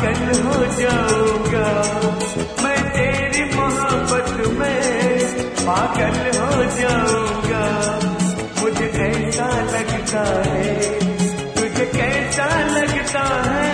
पागल हो जाऊंगा, मैं तेरी मोहब्बत में पागल हो जाऊंगा। मुझे ऐसा लगता है, तुझे कैसा लगता है?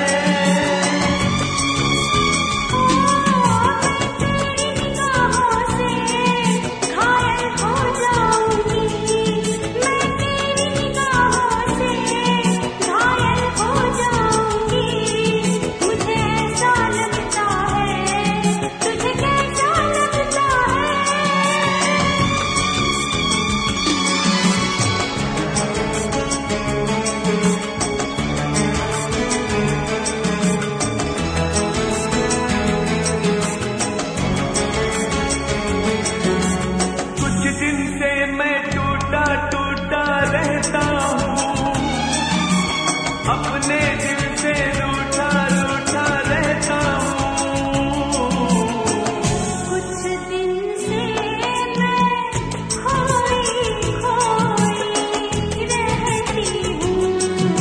अपने दिल से रूठा रूठा रहता हूँ। कुछ दिन से मैं खोई खोई रहती हूँ,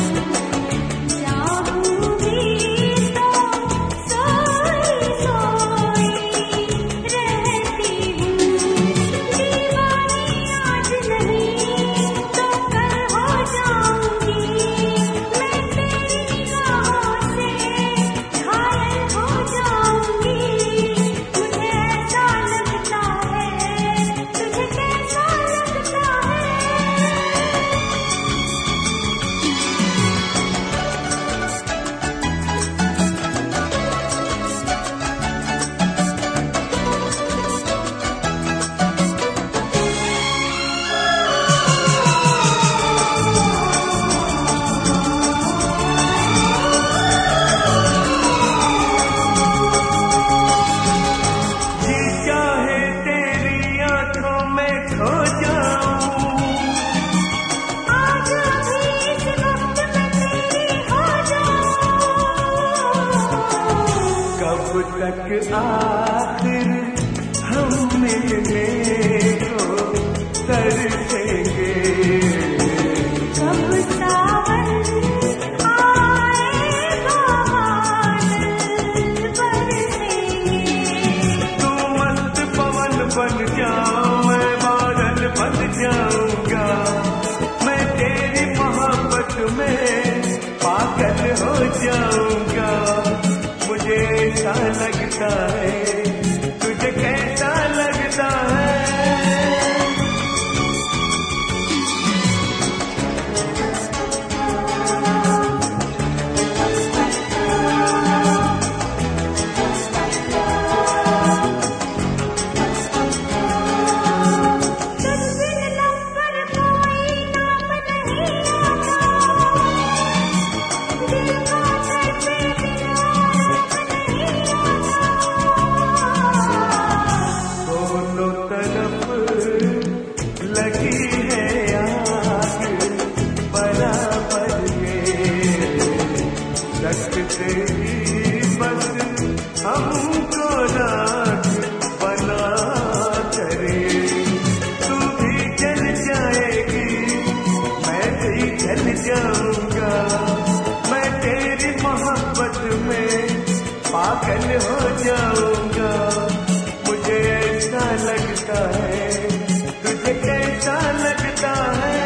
जागूंगी तो सोई सोई रहती हूँ। दीवानी आज नहीं तो कल हो जाऊंगी, तक आखिर हम मिलने को तरसेंगे। कब सावन आएगा बादल बरसेंगे। तू मस्त पवन बन जा, मैं बादल बन जाऊंगा। मैं तेरी मोहब्बत में पागल हो जाऊंगा। मुझे ऐसा लगता है, तुझे कैसा लगता है? बस हमको राख बना करे। तू भी जल जाएगी, मैं भी जल जाऊंगा। मैं तेरी मोहब्बत में पागल हो जाऊंगा। मुझे ऐसा लगता है, तुझे कैसा लगता है?